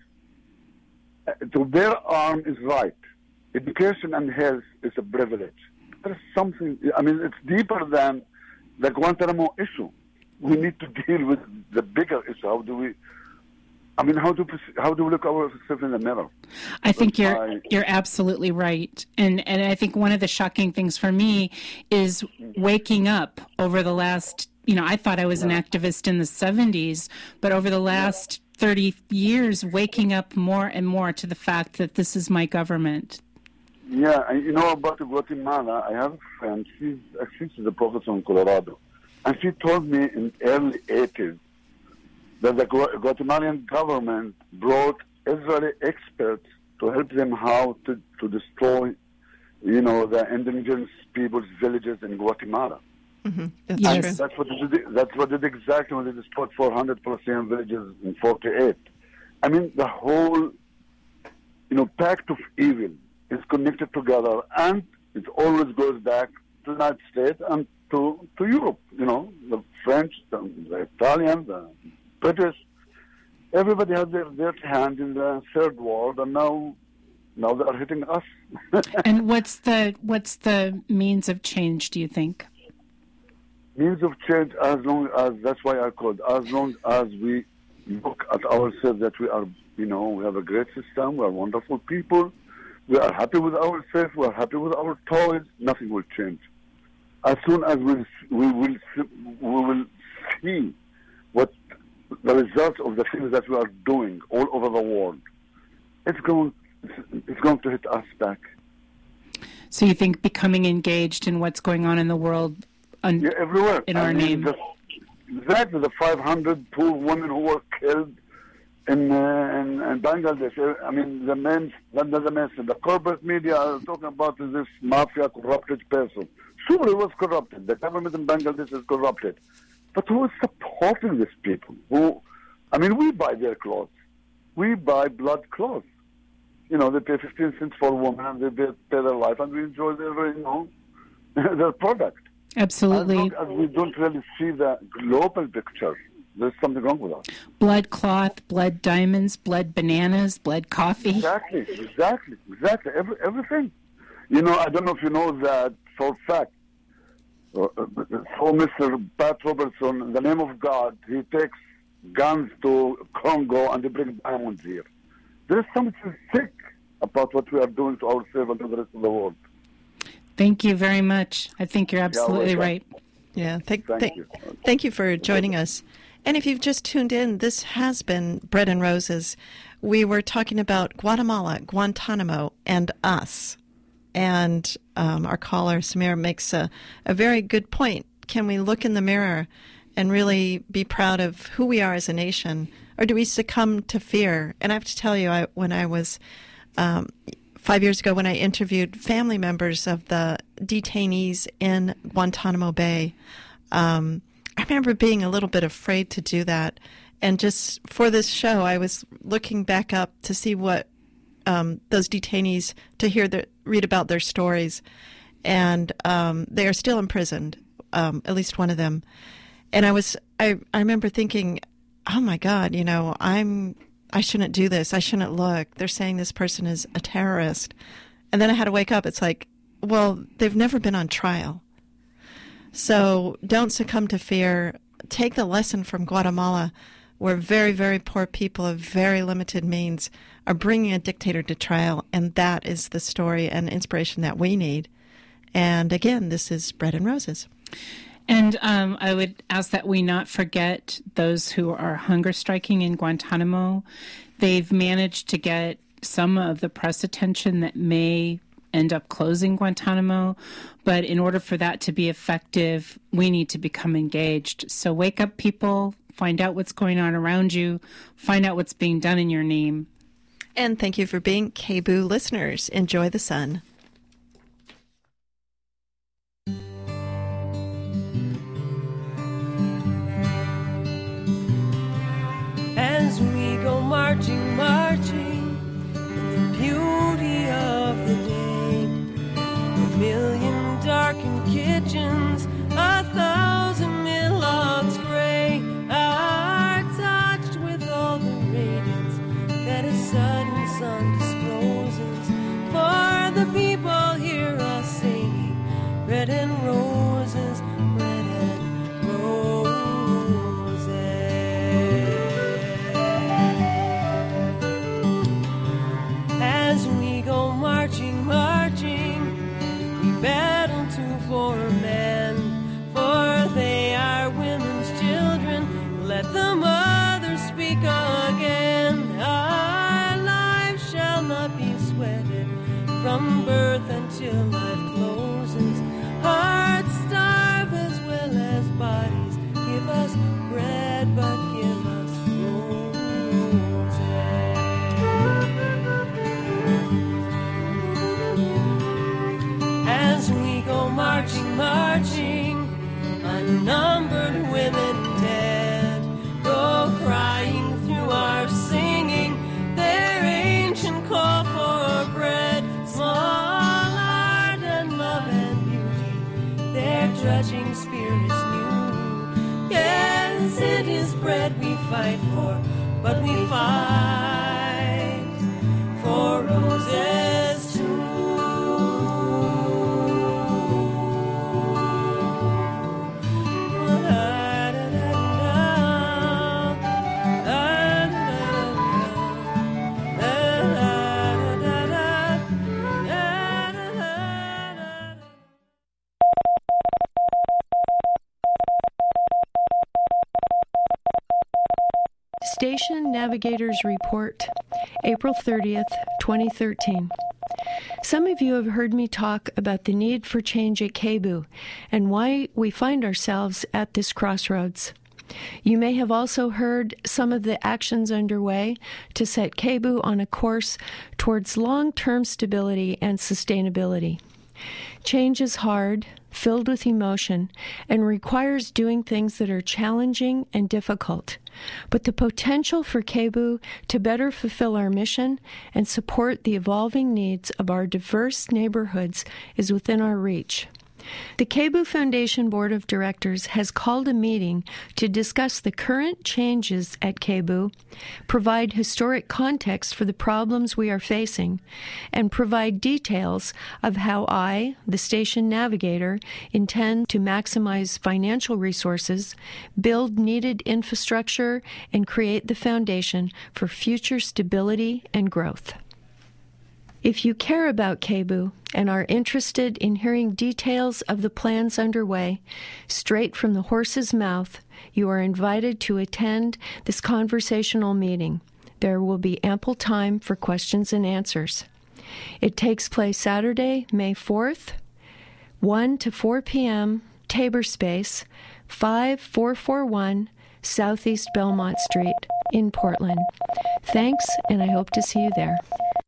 uh, to bear arms is right. Education and health is a privilege. There's something. I mean, it's deeper than the Guantanamo issue. We need to deal with the bigger issue. How do we? I mean, how do how do we look ourselves in the mirror? I think you're I, you're absolutely right, and and I think one of the shocking things for me is waking up over the last. You know, I thought I was an activist in the seventies, but over the last thirty years, waking up more and more to the fact that this is my government. Yeah, and you know about Guatemala, I have a friend, she's actually she's a professor in Colorado, and she told me in the early eighties that the Guatemalan government brought Israeli experts to help them how to, to destroy, you know, the indigenous people's villages in Guatemala. Mm-hmm. That's yes. true. That's what they did, that's what they did exactly when they destroyed four hundred Palestinian villages in forty-eight. I mean, the whole, you know, pact of evil is connected together, and it always goes back to the United States and to, to Europe. You know, the French, the, the Italians, the British, everybody has their, their hand in the third world, and now now they are hitting us. And what's the what's the means of change, do you think? Means of change, as long as, that's why I called, as long as we look at ourselves that we are, you know, we have a great system, we are wonderful people, we are happy with ourselves, we are happy with our toys, nothing will change. As soon as we, we, will, we will see what the results of the things that we are doing all over the world, it's going, it's going to hit us back. So you think becoming engaged in what's going on in the world un- yeah, everywhere. in I our mean, name? The, exactly, the five hundred poor women who were killed in, uh, in, in Bangladesh. I mean, the men, not the men, the corporate media are talking about this mafia corrupted person. Sure, it was corrupted. The government in Bangladesh is corrupted. But who is supporting these people? Who, I mean, we buy their clothes. We buy blood clothes. You know, they pay fifteen cents for a woman, and they pay their life, and we enjoy their, you know, their product. Absolutely. As long as we don't really see the global picture, there's something wrong with us. Blood cloth, blood diamonds, blood bananas, blood coffee. Exactly, exactly, exactly. Every, everything. You know, I don't know if you know that for fact. Uh, so Mister Pat Robertson, in the name of God, he takes guns to Congo and they bring diamonds here. There is something sick about what we are doing to ourselves and to the rest of the world. Thank you very much. I think you're absolutely yeah, right. Yeah, thank, thank, thank, you. thank you for joining us. And if you've just tuned in, this has been Bread and Roses. We were talking about Guatemala, Guantanamo, and us. And um, our caller, Samir, makes a, a very good point. Can we look in the mirror and really be proud of who we are as a nation, or do we succumb to fear? And I have to tell you, I, when I was um, five years ago, when I interviewed family members of the detainees in Guantanamo Bay, um, I remember being a little bit afraid to do that. And just for this show, I was looking back up to see what um, those detainees, to hear their, read about their stories. And um, they are still imprisoned, um, at least one of them. And I was, I, I remember thinking, oh my God, you know, I'm, I shouldn't do this. I shouldn't look. They're saying this person is a terrorist. And then I had to wake up. It's like, well, they've never been on trial. So don't succumb to fear. Take the lesson from Guatemala, where very, very poor people of very limited means are bringing a dictator to trial. And that is the story and inspiration that we need. And again, this is Bread and Roses. And um, I would ask that we not forget those who are hunger striking in Guantanamo. They've managed to get some of the press attention that may end up closing Guantanamo. But in order for that to be effective, we need to become engaged. So wake up, people. Find out what's going on around you. Find out what's being done in your name. And thank you for being K B O O listeners. Enjoy the sun. As we go marching, marching in the beauty of the day, a million darkened kitchens, a thousand mid logs gray, are touched with all the radiance that a sudden sun discloses. For the people hear us singing, bread and roses, bread and roses. As we go marching, marching, we battle to for men, for they are women's children. Let the mothers speak again. Our lives shall not be sweated from birth until life closes. Hearts starve as well as bodies. Give us bread, but give us as we go marching, marching, unnumbered women dead go crying through our singing their ancient call for bread. Small art and love and beauty, their trudging spirits new. Yes, it is bread we fight for, but we fight for roses too. Station Navigators Report, April thirtieth, twenty thirteen. Some of you have heard me talk about the need for change at K B O O and why we find ourselves at this crossroads. You may have also heard some of the actions underway to set K B O O on a course towards long-term stability and sustainability. Change is hard, filled with emotion, and requires doing things that are challenging and difficult. But the potential for K B O O to better fulfill our mission and support the evolving needs of our diverse neighborhoods is within our reach. The K B O O Foundation Board of Directors has called a meeting to discuss the current changes at K B O O, provide historic context for the problems we are facing, and provide details of how I, the station navigator, intend to maximize financial resources, build needed infrastructure, and create the foundation for future stability and growth. If you care about K B O O and are interested in hearing details of the plans underway, straight from the horse's mouth, you are invited to attend this conversational meeting. There will be ample time for questions and answers. It takes place Saturday, May fourth, one to four p.m., Tabor Space, five four four one Southeast Belmont Street, in Portland. Thanks, and I hope to see you there.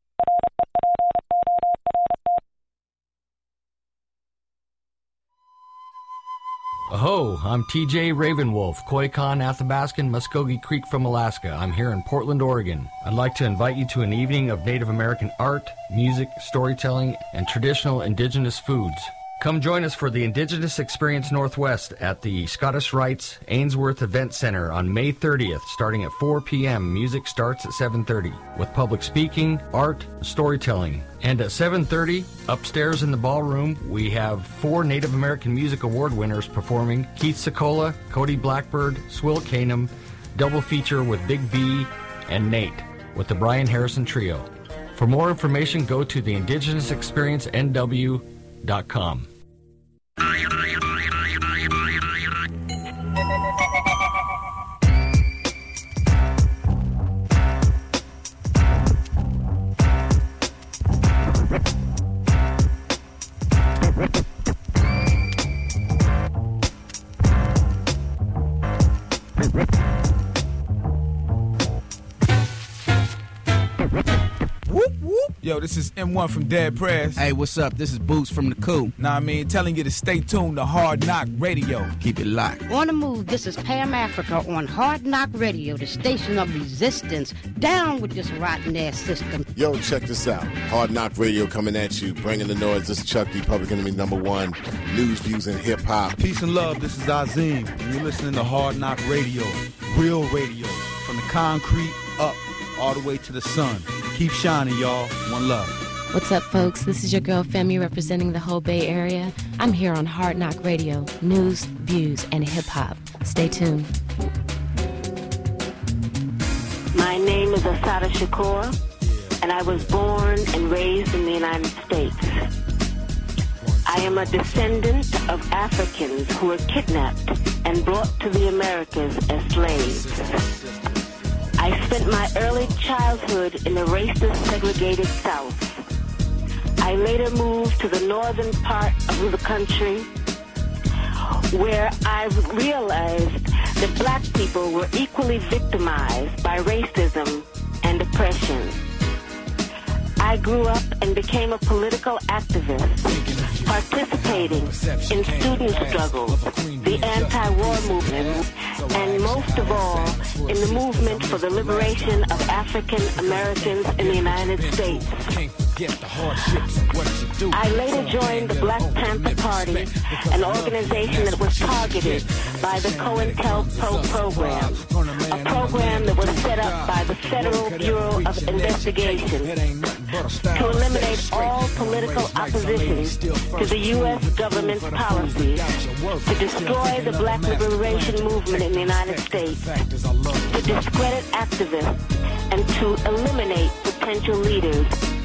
Aho, I'm T J Ravenwolf, Koyukon, Athabascan, Muskogee Creek from Alaska. I'm here in Portland, Oregon. I'd like to invite you to an evening of Native American art, music, storytelling, and traditional indigenous foods. Come join us for the Indigenous Experience Northwest at the Scottish Rites Ainsworth Event Center on May thirtieth, starting at four p.m. Music starts at seven thirty, with public speaking, art, storytelling. And at seven thirty, upstairs in the ballroom, we have four Native American Music Award winners performing: Keith Secola, Cody Blackbird, Swill Canum, double feature with Big B and Nate, with the Brian Harrison Trio. For more information, go to the indigenous experience N W dot com. Yo, this is M one from Dead Press. Hey, what's up? This is Boots from the Coup. Nah, I mean, telling you to stay tuned to Hard Knock Radio. Keep it locked. On the move, this is Pam Africa on Hard Knock Radio, the station of resistance. Down with this rotten-ass system. Yo, check this out. Hard Knock Radio coming at you, bringing the noise. This is Chuck D, Public Enemy number one. News, views, and hip-hop. Peace and love, this is Azim, and you're listening to Hard Knock Radio. Real radio. From the concrete up, all the way to the sun. Keep shining, y'all. One love. What's up, folks? This is your girl, Femi, representing the whole Bay Area. I'm here on Hard Knock Radio, news, views, and hip-hop. Stay tuned. My name is Asada Shakur, and I was born and raised in the United States. I am a descendant of Africans who were kidnapped and brought to the Americas as slaves. I spent my early childhood in the racist, segregated South. I later moved to the northern part of the country, where I realized that black people were equally victimized by racism and oppression. I grew up and became a political activist, participating in student struggles, the anti-war movement, and most of all, in the movement for the liberation of African Americans in the United States. I later joined the Black Panther Party, an organization that was targeted by the COINTELPRO program, a program that was set up by the Federal Bureau of Investigation to eliminate all political opposition to the U S government's policies, to destroy the black liberation movement in the United States, to discredit activists, and to eliminate potential leaders.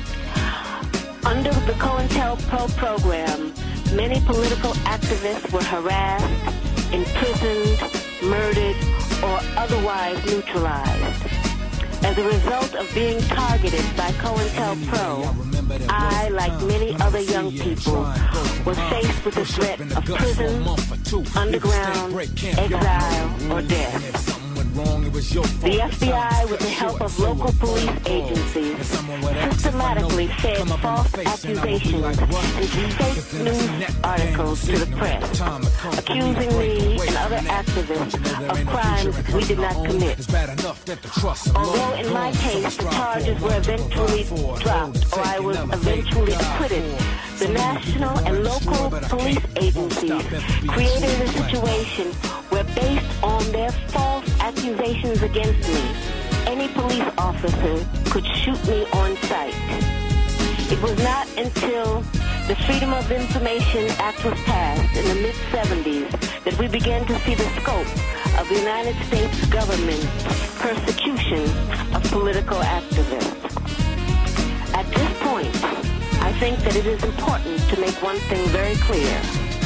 Under the COINTELPRO program, many political activists were harassed, imprisoned, murdered, or otherwise neutralized. As a result of being targeted by COINTELPRO, I, like many other young people, was faced with the threat of prison, underground, exile, or death. The F B I, with the help of local police agencies, systematically fed false accusations and fake news articles to the press, accusing me and other activists of crimes we did not commit. Although in my case the charges were eventually dropped or I was eventually acquitted, the national and local police agencies created a situation where, based on their false accusations against me, any police officer could shoot me on sight. It was not until the Freedom of Information Act was passed in the mid seventies that we began to see the scope of the United States government's persecution of political activists. At this point, I think that it is important to make one thing very clear.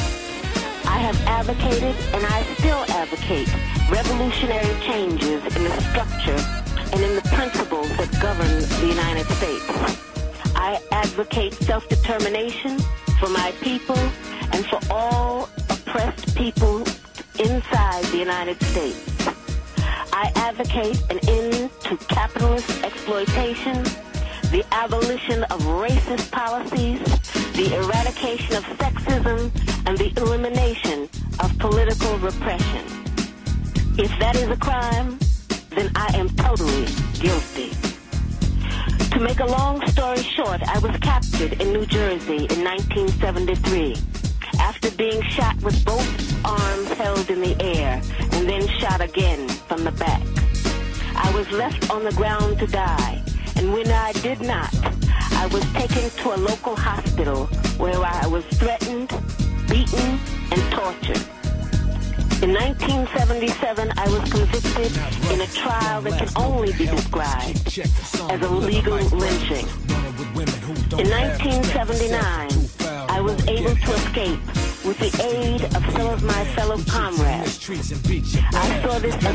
I have advocated, and I still advocate, revolutionary changes in the structure and in the principles that govern the United States. I advocate self-determination for my people and for all oppressed people inside the United States. I advocate an end to capitalist exploitation, the abolition of racist policies, the eradication of sexism, and the elimination of political repression. If that is a crime, then I am totally guilty. To make a long story short, I was captured in New Jersey in nineteen seventy-three after being shot with both arms held in the air and then shot again from the back. I was left on the ground to die, and when I did not, I was taken to a local hospital where I was threatened, beaten, and tortured. In nineteen seventy-seven, I was convicted in a trial that can only be described as a legal lynching. In nineteen seventy-nine, I was able to escape with the aid of some of my fellow comrades. I saw this as